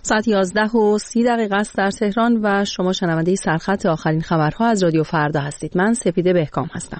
ساعت 11:30 است در تهران و شما شنونده سرخط آخرین خبرها از رادیو فردا هستید. من سپیده بهکام هستم.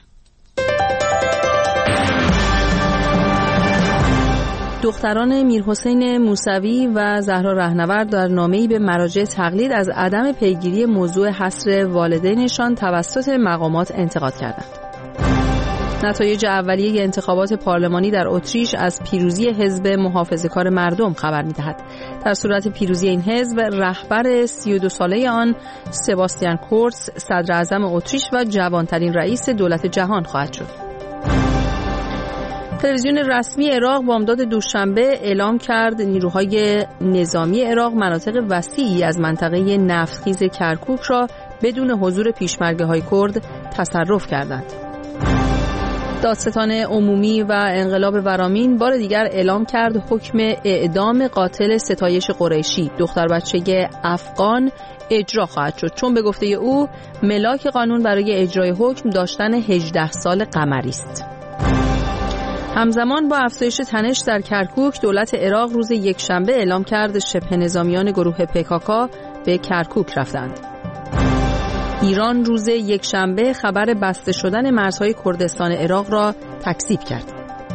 دختران میرحسین موسوی و زهرا رهنورد در نامه‌ای به مراجع تقلید از عدم پیگیری موضوع حصر والدینشان توسط مقامات انتقاد کردند. نتایج اولیه انتخابات پارلمانی در اتریش از پیروزی حزب محافظه‌کار مردم خبر می‌دهد. در صورت پیروزی این حزب، رهبر 32 ساله آن سباستیان کورتز صدر اعظم اتریش و جوانترین رئیس دولت جهان خواهد شد. تلویزیون رسمی عراق بامداد دوشنبه اعلام کرد نیروهای نظامی عراق مناطق وسیعی از منطقه نفتخیز کرکوک را بدون حضور پیشمرگه‌های کرد تصرف کردند. دادستان عمومی و انقلاب ورامین بار دیگر اعلام کرد حکم اعدام قاتل ستایش قریشی، دختر بچه افغان، اجرا خواهد شد، چون به گفته او ملاک قانون برای اجرای حکم داشتن 18 سال قمری است. همزمان با افزایش تنش در کرکوک، دولت عراق روز یکشنبه اعلام کرد شبه نظامیان گروه PKK به کرکوک رفتند. ایران روز یکشنبه خبر بسته شدن مرزهای کردستان عراق را تکذیب کرد.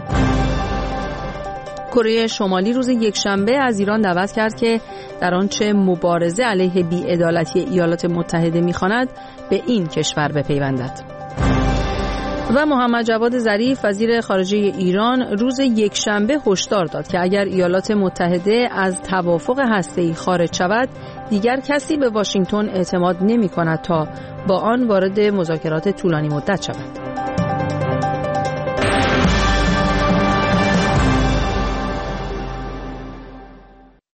کره شمالی روز یکشنبه از ایران دعوت کرد که در آنچه مبارزه علیه بی‌عدالتی ایالات متحده می‌خواند به این کشور بپیوندد. و محمد جواد ظریف وزیر خارجه ایران روز یکشنبه هشدار داد که اگر ایالات متحده از توافق هسته‌ای خارج شود، دیگر کسی به واشنگتن اعتماد نمی‌کند تا با آن وارد مذاکرات طولانی مدت شود.